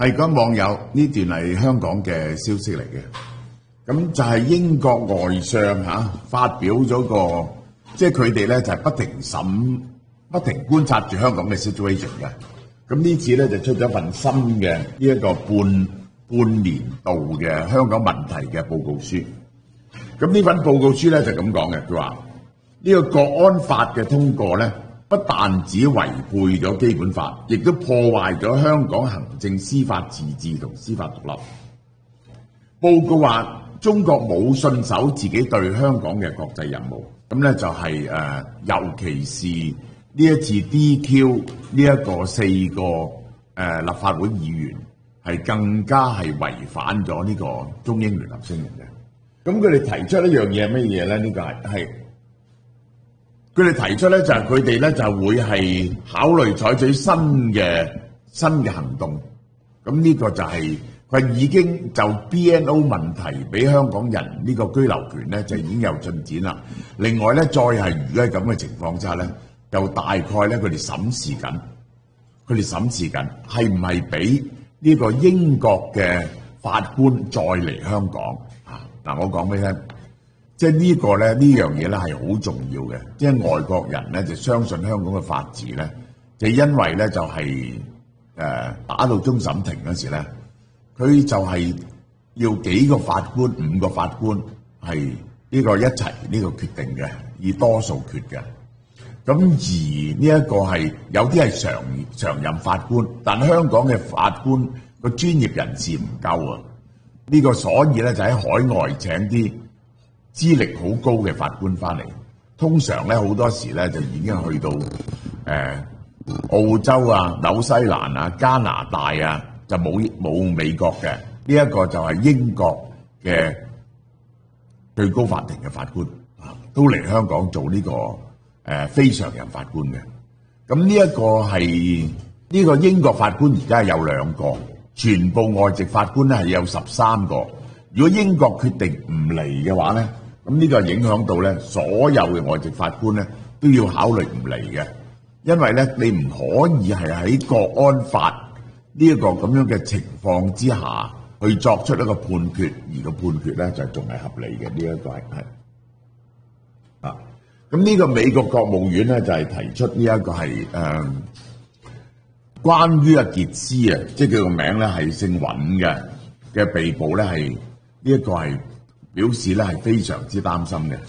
係講網友呢段係香港嘅消息嚟嘅，咁就係英國外相發表咗個，即係佢哋咧就係不停觀察住香港嘅 situation 嘅。咁呢次咧就出咗份新嘅呢一個半年度嘅香港問題嘅報告書。咁呢份報告書咧就咁講嘅，佢話呢個國安法嘅通過咧，不但只違背咗基本法，亦都破壞咗香港行政司法自治同司法獨立。報告話中國冇信守自己對香港嘅國際任務，咁咧就係尤其是呢一次 DQ 呢一個4個立法會議員係更加係違反咗呢個中英聯合聲明嘅。咁佢哋提出一樣嘢係乜嘢咧？呢個係佢哋提出咧，就係佢哋咧就會係考慮採取新嘅行動。咁呢個就係佢已經就 BNO 問題俾香港人呢個居留權咧就已經有進展啦。另外咧，再係如果係咁嘅情況之下咧，就大概咧佢哋審視緊係唔係俾呢個英國嘅法官再嚟香港啊？嗱，我講俾你聽。即係呢個咧，呢樣嘢咧係好重要嘅。即係外國人咧就相信香港嘅法治咧，就因為咧就係打到終審庭嗰時咧，佢就係要幾個法官，5個法官係呢個一齊呢個決定嘅，以多數決嘅。咁而呢一個係有啲係常任法官，但香港嘅法官個專業人士唔夠啊。呢個所以咧就喺海外請啲資歷好高嘅法官翻嚟，通常咧好多時咧就已經去到澳洲啊、紐西蘭啊、加拿大啊，就冇美國嘅。呢一個就係英國嘅最高法庭嘅法官都嚟香港做呢個非常任法官嘅。咁呢一個係呢個英國法官而家有2個，全部外籍法官咧係有13個。如果英國決定唔嚟嘅話咧，咁呢個影響到咧所有嘅外籍法官咧都要考慮唔嚟嘅，因為咧你唔可以係喺國安法呢一個咁樣嘅情況之下去作出一個判決，而個判決咧就仲係合理嘅。呢一個係啊，咁呢個美國國務院咧就係提出呢一個係關於阿傑斯啊，即係佢個名咧係姓尹嘅被捕咧係呢一個係表示咧係非常之擔心嘅，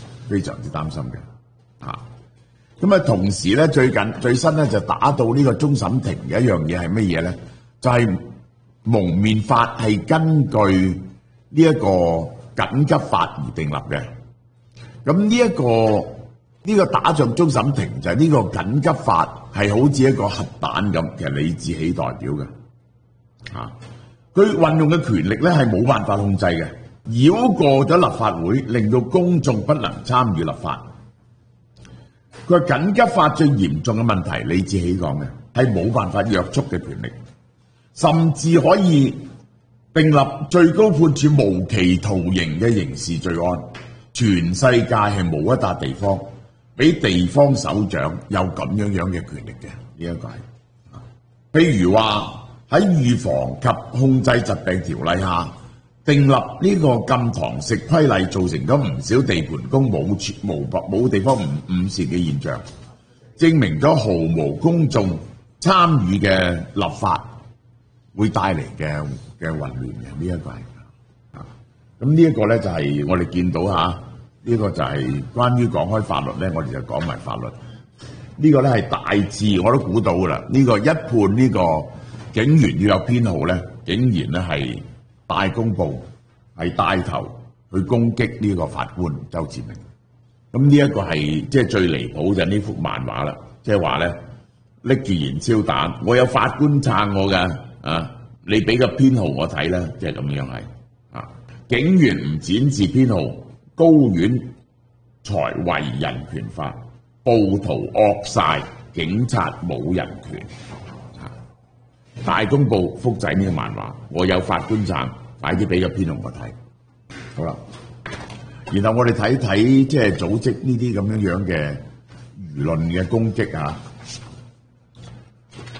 咁啊同時咧最新咧就打到呢個終審庭嘅一樣嘢係乜嘢咧？就係蒙面法係根據呢一個緊急法而訂立嘅。咁呢個打上終審庭就係呢個緊急法係好似一個核彈咁，其實李志喜代表嘅佢運用嘅權力咧係冇辦法控制嘅。繞過咗立法會，令到公眾不能參與立法。佢話緊急法最嚴重嘅問題，李志喜講嘅係冇辦法約束嘅權力，甚至可以訂立最高判處無期徒刑嘅刑事罪案。全世界係冇一笪地方俾地方首長有咁樣嘅權力嘅。呢一個係，譬如話喺預防及控制疾病條例下，訂立呢個禁堂食規例，造成咗唔少地盤工冇地方誤事嘅現象，證明咗毫無公眾參與嘅立法會帶嚟嘅混亂嘅。呢一個係咁呢一個咧就係我哋見到呢個就係關於講開法律咧，我哋就講埋法律。呢個咧係大致我都估到噶啦。呢個一判呢個警員要有編號咧，竟然咧係大公報係帶頭去攻擊呢個法官周志明。咁呢一個係即係最離譜就係呢幅漫畫啦，即係話咧拎住燃燒彈，我有法官撐我㗎你俾個編號我睇啦，即係咁樣係警員唔展示編號，高院才為人權法，暴徒惡晒，警察冇人權。大公報複製呢個漫畫，我有法官撐，快啲俾個編號我睇。好啦，然後我哋睇睇即係組織呢啲咁樣嘅輿論嘅攻擊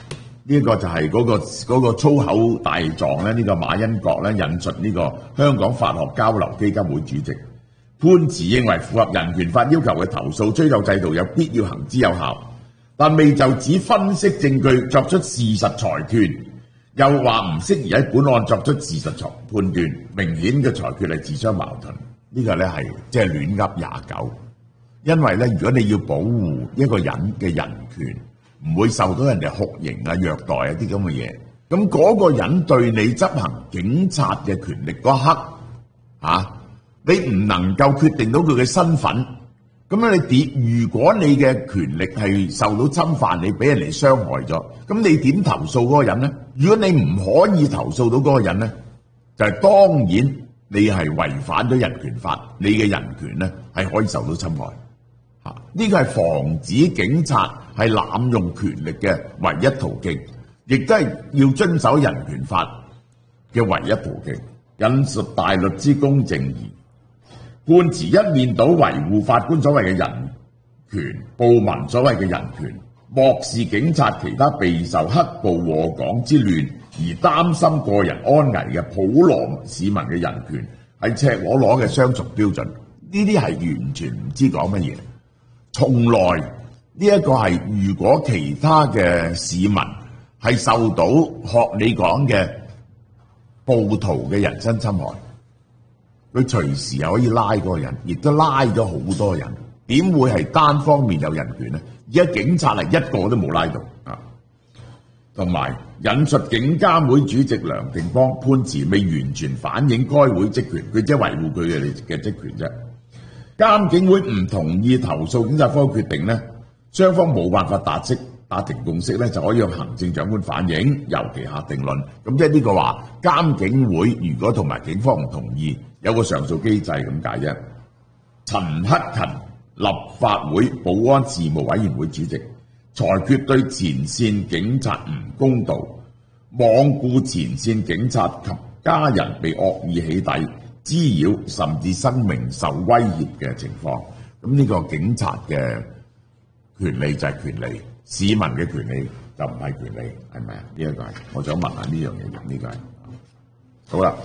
呢個就係嗰個粗口大狀咧，呢個馬恩國咧引述呢個香港法學交流基金會主席潘慈認為符合人權法要求嘅投訴追究制度有必要行之有效，但未就只分析證據作出事實裁決，又話唔適宜喺本案作出事實判斷，明顯嘅裁決係自相矛盾。呢個咧係即係亂噏29，因為咧如果你要保護一個人嘅人權，唔會受到人哋酷刑啊、虐待啊啲咁嘅嘢，咁嗰個人對你執行警察嘅權力嗰刻你唔能夠決定到佢嘅身份，咁樣如果你嘅權力係受到侵犯，你俾人哋傷害咗，咁你點投訴嗰個人呢？如果你唔可以投訴到嗰個人呢，就係當然你係違反咗人權法，你嘅人權呢係可以受到侵害。呢個係防止警察係濫用權力嘅唯一途徑，亦都係要遵守人權法嘅唯一途徑。引述大律師公正義判詞一面倒維護法官所謂嘅人權，暴民所謂嘅人權，漠視警察其他備受黑暴禍港之亂而擔心個人安危嘅普羅市民嘅人權，係赤裸裸嘅雙重標準。呢啲係完全唔知講乜嘢。從來呢一個係，如果其他嘅市民係受到學你講嘅暴徒嘅人身侵害，佢隨時可以拉嗰個人，亦都拉咗好多人，點會係單方面有人權呢？而家警察係一個都冇拉到啊！同埋引述警監會主席梁定邦判詞未完全反映該會職權，佢即係維護佢嘅職權啫。監警會唔同意投訴警察科決定呢，雙方冇辦法達成共識咧，就可以向行政長官反映，由其下定論。咁即係呢個話，監警會如果同埋警方唔同意，有個上訴機制咁解啫。陳克勤立法會保安事務委員會主席裁決對前線警察唔公道，罔顧前線警察及家人被惡意起底、滋擾甚至生命受威脅嘅情況。咁呢個警察嘅權利就係權利，市民嘅權利就唔係權利，係咪啊？呢一個係我想問下呢樣嘢，呢個係好啦。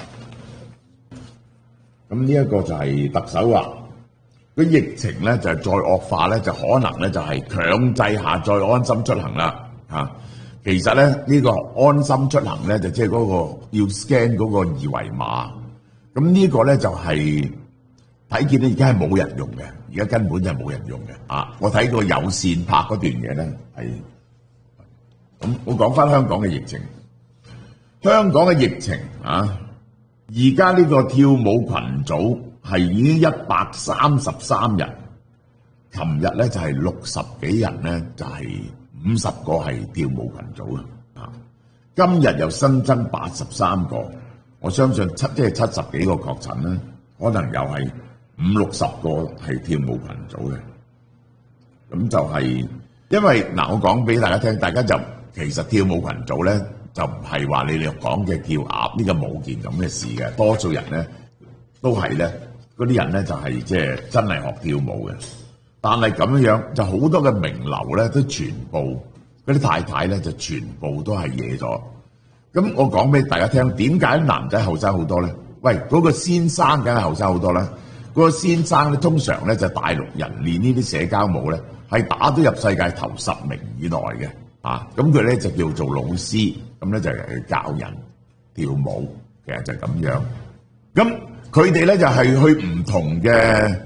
咁呢一個就係特首話個疫情咧就係再惡化咧，就可能咧就係強制下載安心出行啦嚇。其實咧呢個安心出行咧就即係嗰個要 scan 嗰個二維碼，咁呢個咧就係睇見咧而家係冇人用嘅，而家根本就係冇人用嘅啊！我睇過有線拍嗰段嘢咧係咁，我講翻香港嘅疫情，香港嘅疫情啊！而家呢個跳舞群組係已經133人，琴日咧就係60幾人咧，就係50個係跳舞群組啊！今日又新增83個，我相信即係70幾個確診咧，可能又係50-60個係跳舞群組嘅。咁就係因為嗱，我講俾大家聽，大家就其實跳舞群組咧。就唔係話你哋講嘅跳鴨呢個冇件咁嘅事嘅，多數人咧都係咧嗰啲人咧就係即係真係學跳舞嘅，但係咁樣就好多嘅名流咧都全部嗰啲太太咧就全部都係惹咗。咁我講俾大家聽，點解男仔後生好多咧？喂，嗰個先生梗係後生好多啦。嗰個先生咧通常咧就大陸人練呢啲社交舞咧係打到入世界頭10名以內嘅啊，咁佢咧就叫做老師。咁咧就係教人跳舞，其實就係咁樣。咁佢哋咧就係去唔同嘅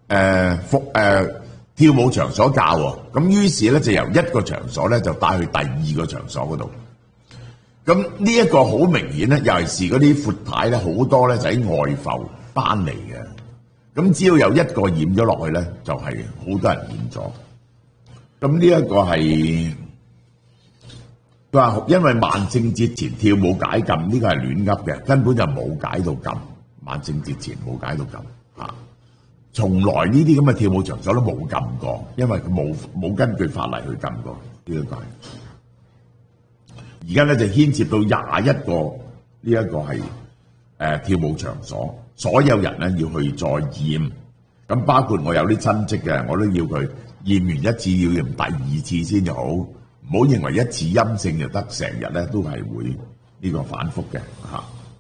跳舞場所教喎。咁於是咧就由一個場所咧就帶去第二個場所嗰度。咁呢一個好明顯咧，尤其是嗰啲闊太咧，好多咧就喺外埠翻嚟嘅。咁只要有一個染咗落去咧，就係好多人染咗。咁呢一個係。佢話因為萬聖節前跳舞解禁，呢個係亂噏嘅，根本就冇解到禁。萬聖節前冇解到禁嚇，從來呢啲咁嘅跳舞場所都冇禁過，因為佢冇根據法例去禁過呢一個係。而家咧就牽涉到21個呢一個係跳舞場所，所有人咧要去再驗。咁包括我有啲親戚嘅，我都要佢驗完一次要驗第二次先至好。 唔好認為一次陰性就得，成日咧都係會呢個反覆嘅嚇。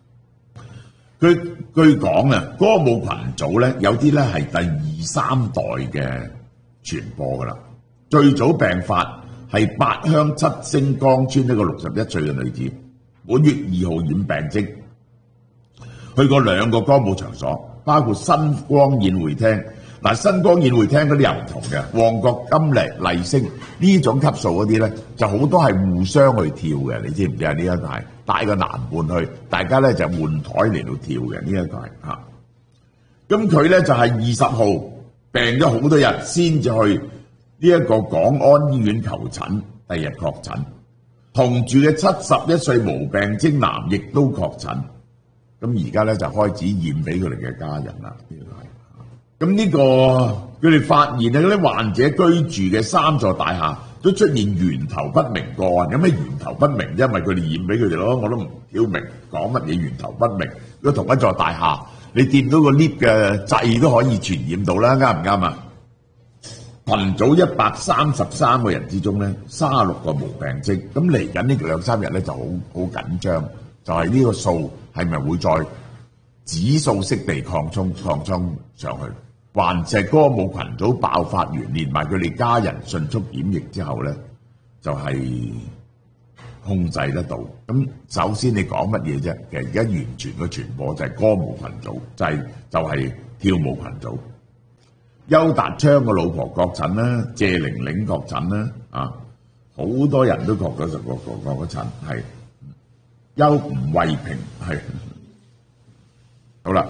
據講啊，歌舞群組咧有啲咧係第二三代嘅傳播噶啦。最早病發係八鄉七星崗村一個61歲嘅女子，本月2號染病徵，去過2個歌舞場所，包括新光宴會廳。嗱，新光宴會廳嗰啲又唔同嘅，旺角金麗星呢種級數嗰啲咧，就好多係互相去跳嘅，你知唔知啊？呢一個係帶個男伴去，大家咧就換台嚟到跳嘅，呢一個係嚇。咁佢咧就係20號病咗好多日，先至去呢一個港安醫院求診，第二日確診。同住嘅71歲無病徵男亦都確診。咁而家咧就開始驗俾佢哋嘅家人啦，呢個係。咁呢個佢哋發現咧，嗰啲患者居住嘅3座大廈都出現源頭不明個案。有咩源頭不明？因為佢哋驗俾佢哋咯，我都唔曉明講乜嘢源頭不明。如果同一座大廈，你掂到個 lift 嘅掣都可以傳染到啦，啱唔啱啊？群組133個人之中咧，36個無病徵。咁嚟緊呢2-3日咧就好緊張，就係呢個數係咪會再指數式地擴充上去？還是歌舞群組爆發完，連埋佢哋家人迅速檢疫之後咧，就係控制得到。咁首先你講乜嘢啫？其實而家完全嘅傳播就係歌舞群組，就係跳舞群組。邱達昌個老婆確診啦，謝玲玲確診啦，啊，好多人都確診係邱吳慧平係好啦。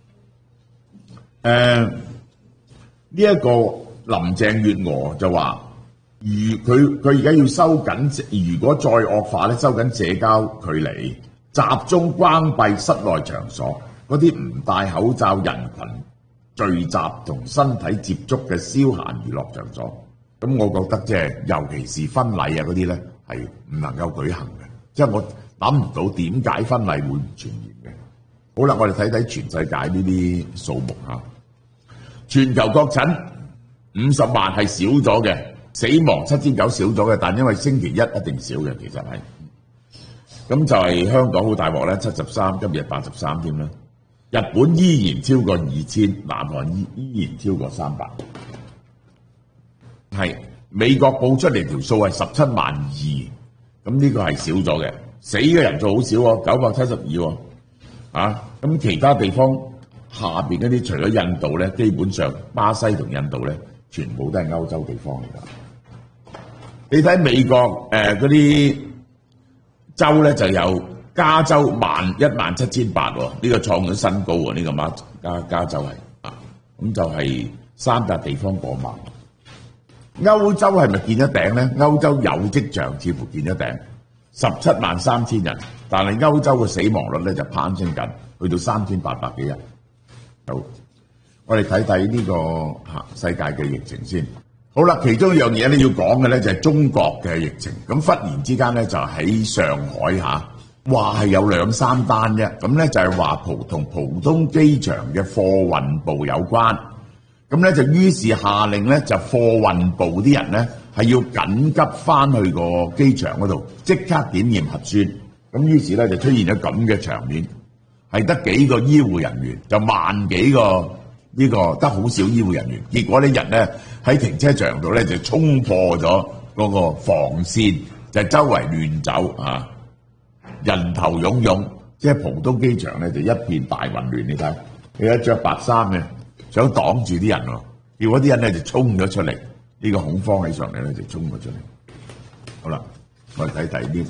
呢一個林鄭月娥就話，佢而家要收緊，如果再惡化咧，收緊社交距離，集中關閉室內場所，嗰啲唔戴口罩人群聚集同身體接觸嘅消閒娛樂場所。咁我覺得即係尤其是婚禮啊嗰啲咧係唔能夠舉行嘅，即係我諗唔到點解婚禮會唔傳染嘅。好啦，我哋睇睇全世界呢啲數目嚇。全球確診50萬係少咗嘅，死亡7900少咗嘅，但因為星期一一定少嘅，其實係。咁就係香港好大鑊咧，73，今日83添啦。日本依然超過2000，南韓依然超過300。係美國報出嚟條數係17萬2，咁呢個係少咗嘅，死嘅人數好少喎，972喎。咁其他地方下邊嗰啲除咗印度咧，基本上巴西同印度咧，全部都係歐洲地方嚟㗎。你睇美國嗰啲州咧就有加州17800喎，呢個創咗新高喎，呢個加州係咁就係三笪地方過萬。歐洲係咪見咗頂咧？歐洲有跡象似乎見咗頂，173000人，但係歐洲嘅死亡率咧就攀升緊，去到3800幾人。好，我哋睇睇呢個世界嘅疫情先。好啦，其中一樣嘢咧要講嘅咧就係中國嘅疫情。咁忽然之間咧就喺上海話係有2-3單啫。咁咧就係話同浦東機場嘅貨運部有關。咁咧就於是下令咧就貨運部啲人咧係要緊急翻去個機場嗰度即刻檢驗核酸。咁於是咧就出現咗咁嘅場面，係得幾個醫護人員，就萬幾個呢個得好少醫護人員。結果啲人咧喺停車場度咧就衝破咗嗰個防線，就周圍亂走人頭湧湧，即係浦東機場咧就一片大混亂。你睇，佢一着白衫嘅，想擋住啲人喎，結果啲人咧就衝咗出嚟，呢個恐慌起上嚟咧就衝咗出嚟。好啦，我哋睇睇呢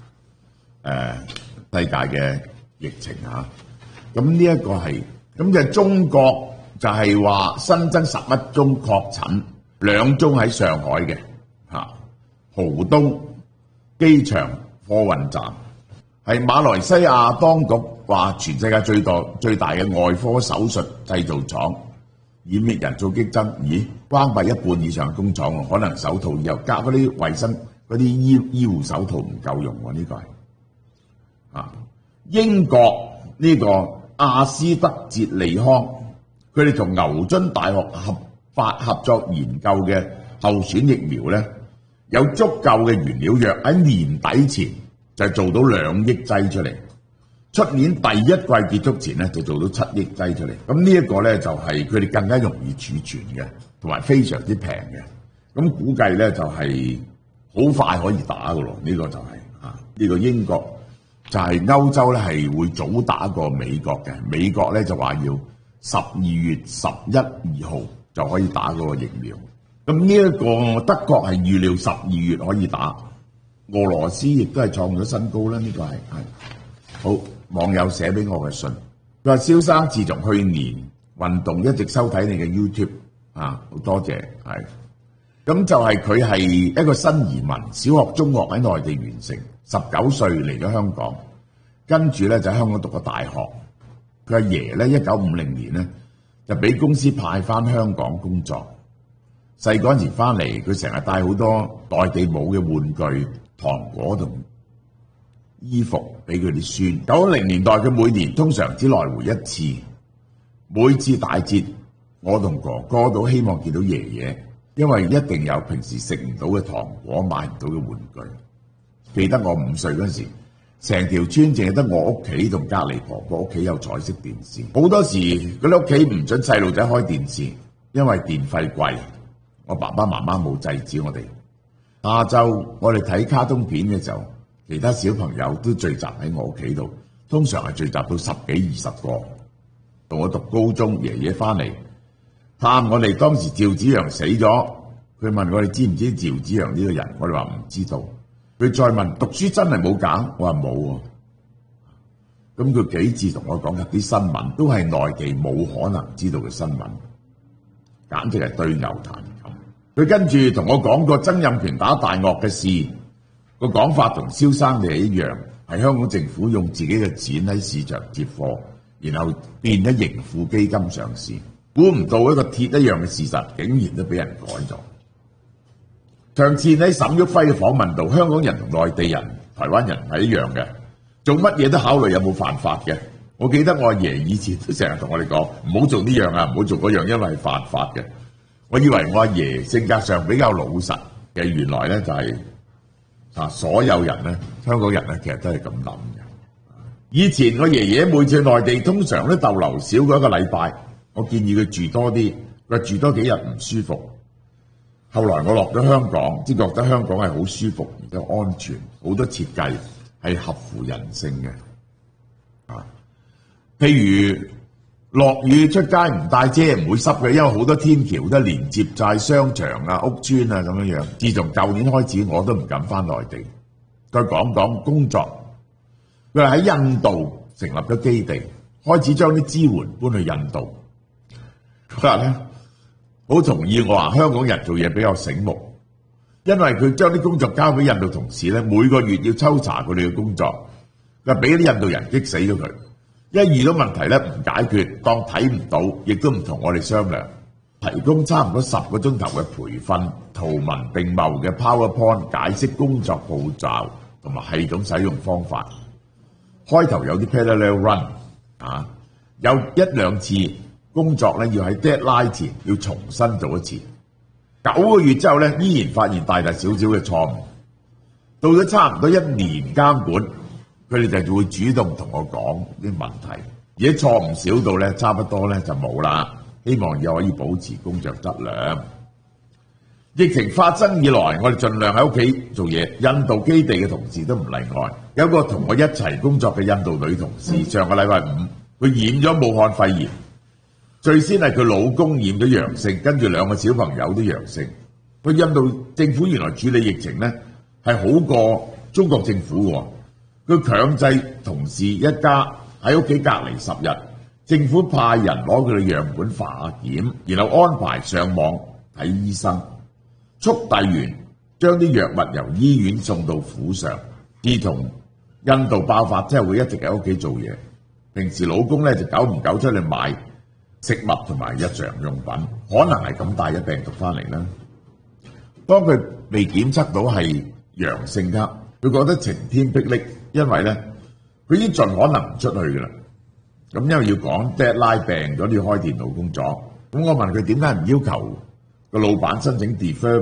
個世界嘅疫情咁呢一個係咁就中國就係話新增11宗確診，2宗喺上海嘅浦東機場貨運站，係馬來西亞當局話全世界最大嘅外科手術製造廠，染疫人數激增，關閉一半以上嘅工廠，可能手套又加嗰啲衞生嗰啲醫護手套唔夠用喎，呢個係英國呢個阿斯德捷利康，佢哋同牛津大學合作研究嘅候選疫苗咧， 有足夠嘅原料藥喺年底前就做到2億劑出嚟，出年第一季結束前咧就做到7億劑出嚟。咁呢一個咧就係佢哋更加容易儲存嘅，同埋非常之平嘅。咁估計咧就係好快可以打㗎咯。呢個就係呢個英國就係歐洲咧係會早打過美國嘅。美國咧就話要12月11、2號就可以打嗰個疫苗。咁呢一個德國係預料12月可以打，俄羅斯亦都係創咗新高啦。呢個係好網友寫俾我嘅信，佢話蕭生自從去年運動一直收睇你嘅 YouTube 好多謝係。咁就係佢係一個新移民，小學、中學喺內地完成，19歲嚟咗香港，跟住咧就喺香港讀個大學。佢阿爺咧1950年咧就俾公司派翻香港工作。細嗰陣時翻嚟，佢成日帶好多內地冇嘅玩具、糖果同衣服俾佢啲孫。90年代佢每年通常只來回一次，每次大節我同哥哥都希望見到爺爺，因為一定有平時食唔到嘅糖果、買唔到嘅玩具。記得我5歲嗰陣時，成條村淨係得我屋企同隔離婆婆屋企有彩色電視。好多時嗰啲屋企唔准細路仔開電視，因為電費貴。我爸爸媽媽冇制止我哋。下晝我哋睇卡通片嘅時候，其他小朋友都聚集喺我屋企度，通常係聚集到10幾20個。到我讀高中，爺爺翻嚟探我哋，當時趙紫陽死咗，佢問我哋知唔知趙紫陽呢個人，我哋話唔知道。佢再問讀書真係冇揀，我話冇喎。咁佢幾次同我講嘅啲新聞，都係內地冇可能知道嘅新聞，簡直係對牛彈琴。佢跟住同我講過曾蔭權打大鱷嘅事，個講法同蕭生哋一樣，係香港政府用自己嘅錢喺市場接貨，然後變咗盈富基金上市。估唔到一個鐵一樣嘅事實，竟然都俾人改咗。上次喺沈旭輝嘅訪問度，香港人同內地人、台灣人係一樣嘅，做乜嘢都考慮有冇犯法嘅。我記得我阿爺以前都成日同我哋講，唔好做呢樣啊，唔好做嗰樣，因為係犯法嘅。我以為我阿爺性格上比較老實嘅，原來咧就係所有人咧，香港人咧其實都係咁諗嘅。以前我爺爺每次去內地，通常都逗留少過1個禮拜。我建議佢住多啲，佢話住多幾日唔舒服。後來我落咗香港，先覺得香港係好舒服而且安全，好多設計係合乎人性嘅。譬如落雨出街唔帶遮唔會濕嘅，因為好多天橋都連接晒商場啊、屋邨啊咁樣樣。自從舊年開始，我都唔敢返內地。再講講工作，佢話喺印度成立咗基地，開始將啲支援搬去印度。佢話咧好同意我話香港人做嘢比較醒目，因為佢將啲工作交俾印度同事咧，每個月要抽查佢哋嘅工作，佢話俾啲印度人激死咗佢。一遇到問題咧唔解決，當睇唔到，亦都唔同我哋商量，提供差唔多10個鐘頭嘅培訓，圖文並茂嘅 PowerPoint 解釋工作步驟同埋系統使用方法。開頭有啲 parallel run 有1-2次工作咧要喺 deadline 前要重新做一次。9個月之後咧，依然發現大大小小嘅錯誤。到咗差唔多1年監管，佢哋就會主動同我講啲問題，而且錯誤少到咧差不多咧就冇啦。希望又可以保持工作質量。疫情發生以來，我哋盡量喺屋企做嘢。印度基地嘅同事都唔例外。有個同我一齊工作嘅印度女同事，上個禮拜5，佢染咗武漢肺炎。最先係佢老公染咗陽性，跟住2個小朋友都陽性。佢印度政府原來處理疫情咧係好過中國政府喎。佢強制同事一家喺屋企隔離10日，政府派人攞佢哋樣本化檢，然後安排上網睇醫生，速遞員將啲藥物由醫院送到府上。自從印度爆發之後，會一直喺屋企做嘢。平時老公咧就久唔久出去買食物同埋日常用品，可能係咁帶咗病毒翻嚟啦。當佢被檢測到係陽性㗎，佢覺得晴天霹靂，因為咧佢已經盡可能唔出去㗎啦。咁因為要講 deadline 病咗，要開電腦工作。咁我問佢點解唔要求個老闆申請 deferment，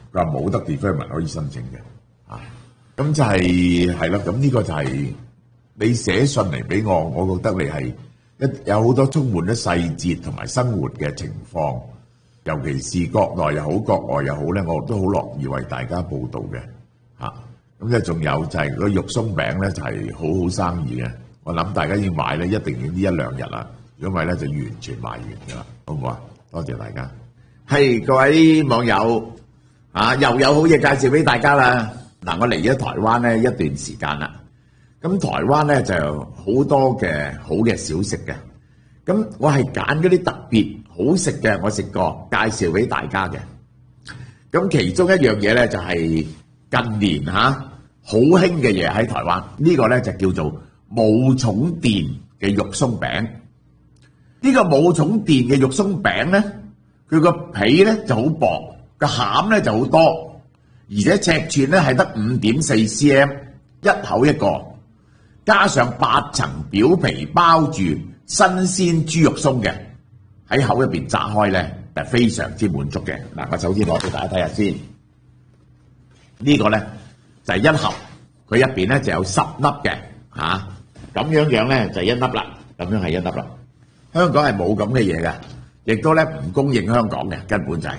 佢話冇得 deferment 可以申請嘅，咁就係啦。咁呢個就係你寫信嚟俾我，我覺得你係有好多充滿咗細節同埋生活嘅情況，尤其是國內又好，國外又好咧，我都好樂意為大家報導嘅嚇。咁咧仲有就係個肉鬆餅咧，就係好好生意嘅。我諗大家要買咧，一定要呢一兩日啦，如果唔係咧就完全賣完㗎啦，好唔好啊？多謝大家。係各位網友又有好嘢介紹俾大家啦。嗱，我嚟咗台灣咧一段時間啦。咁台灣咧就好多嘅好嘅小食嘅。咁我係揀嗰啲特別好食嘅，我食過介紹俾大家嘅。咁其中一樣嘢咧就係近年好興嘅嘢喺台灣，呢個咧就叫做武塚殿嘅肉鬆餅。呢個武塚殿嘅肉鬆餅咧，佢個皮咧就好薄，個餡咧就好多，而且尺寸咧係得5.4 cm， 一口一個，加上8層表皮包住新鮮豬肉鬆嘅，喺口入邊炸開咧係非常之滿足嘅。嗱，我首先攞俾大家睇下先，呢個咧就係一盒，佢入邊咧就有10粒嘅咁樣咧就1粒啦，咁樣係1粒啦。香港係冇咁嘅嘢嘅，亦都咧唔供應香港嘅，根本就係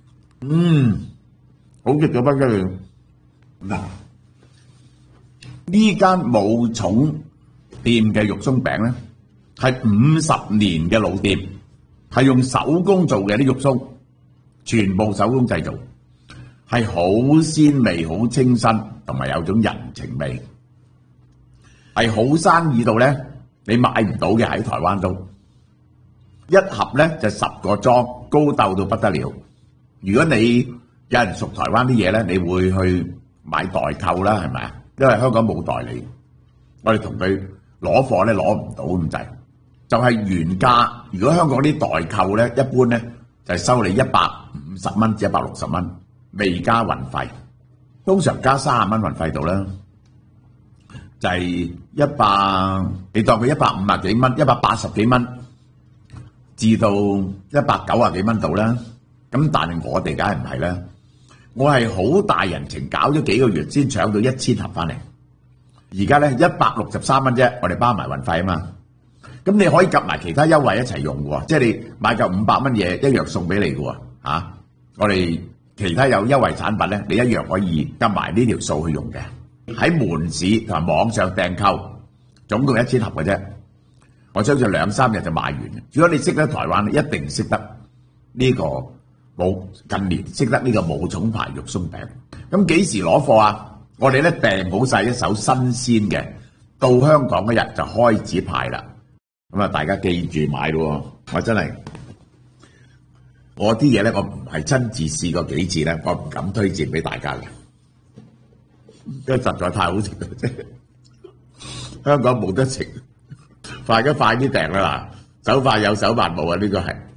好食咗不得了。嗱，呢間武塚店嘅肉鬆餅咧係50年嘅老店，係用手工做嘅啲肉鬆，全部手工製造，係好鮮味、好清新，同埋有種人情味，係好生意到咧你買唔到嘅，喺台灣都一盒咧就10個裝，高竇到不得了。如果你有人熟台灣啲嘢咧，你會去買代購啦，係咪啊？因為香港冇代理，我哋同佢攞貨咧攞唔到咁滯，就係原價。如果香港啲代購咧，一般咧就係收你150蚊至160蚊，未加運費，通常加30蚊運費度啦，就係你當佢150幾蚊、180幾蚊至到190幾蚊度啦。咁但係我哋梗係唔係啦，我係好大人情，搞咗幾個月先搶到1000盒翻嚟。而家咧163蚊啫，我哋包埋運費啊嘛。咁你可以夾埋其他優惠一齊用喎，即係你買夠500蚊嘢一樣送俾你嘅喎。我哋其他有優惠產品咧，你一樣可以夾埋呢條數去用嘅。喺門市同埋網上訂購，總共1000盒嘅啫。我相信2-3日就賣完。如果你識得台灣，一定識得呢個近年識得呢個武塚牌肉鬆餅。咁幾時攞貨啊？我哋咧訂好晒一手新鮮嘅，到香港嗰日就開始派啦。咁啊，大家記住買咯。我真係我啲嘢咧，我唔係親自試過幾次咧，我唔敢推薦俾大家嘅，因為實在太好食啦，即係香港冇得食。大家快啲訂啦嗱，手快有手慢冇啊！呢個係。